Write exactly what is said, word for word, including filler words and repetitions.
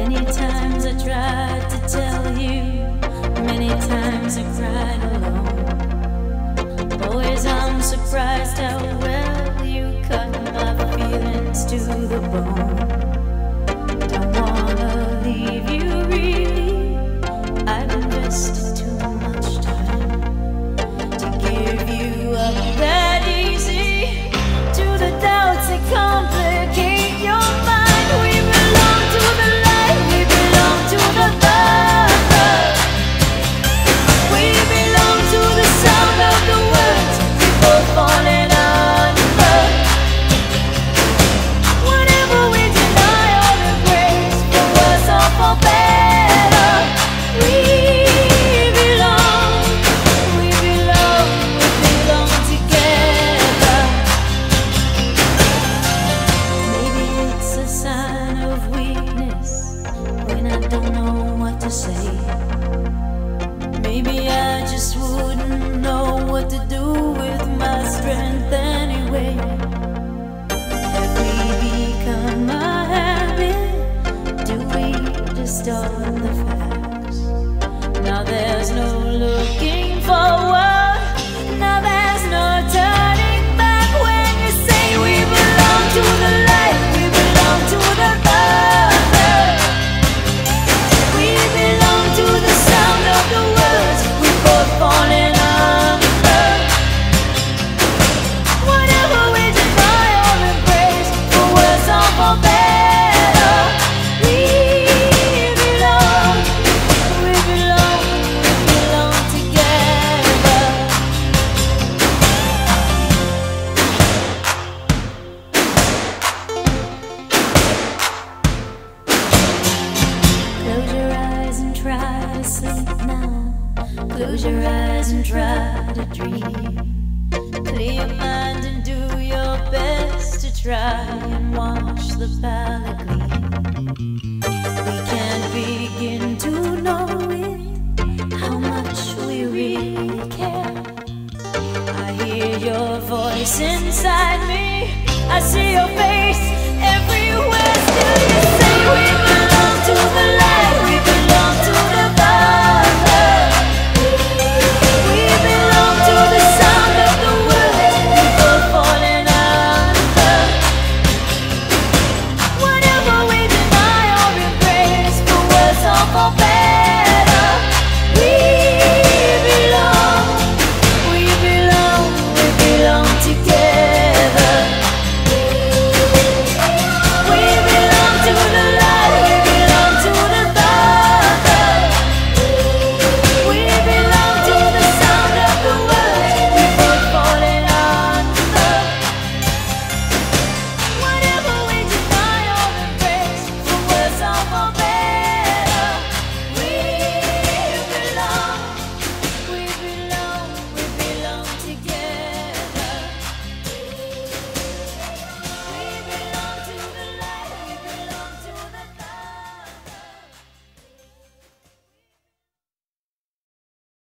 Many times I tried to tell you, many times I cried alone. Always I'm surprised how well you cut my feelings to the bone. Don't wanna leave you really, I've invested too much time to give you up that easy to the doubts that complicate your mind. We belong to the light, we belong to the love. We belong to the sound of the words we both falling under. Whatever we deny or embrace, for worse or for better, we belong, we belong, we belong together. Maybe it's a sign of weakness when I don't know what to say. Maybe I just wouldn't know what to do with my strength anyway. Have we become a habit? Do we distort the facts? Now there's no looking forward, now there's no turning back. When you say we belong to the light, we belong to the other. We belong to the sound of the words we both falling under. Whatever we deny or embrace, for worse or for better, we belong, we belong, we belong together. Close your eyes and try to sleep now. Close your eyes and try to dream. Clear your mind and do your best to try and wash the palate clean. We can't begin to know it, how much we really care. I hear your voice inside me, I see your face everywhere. Still you say we belong to the light.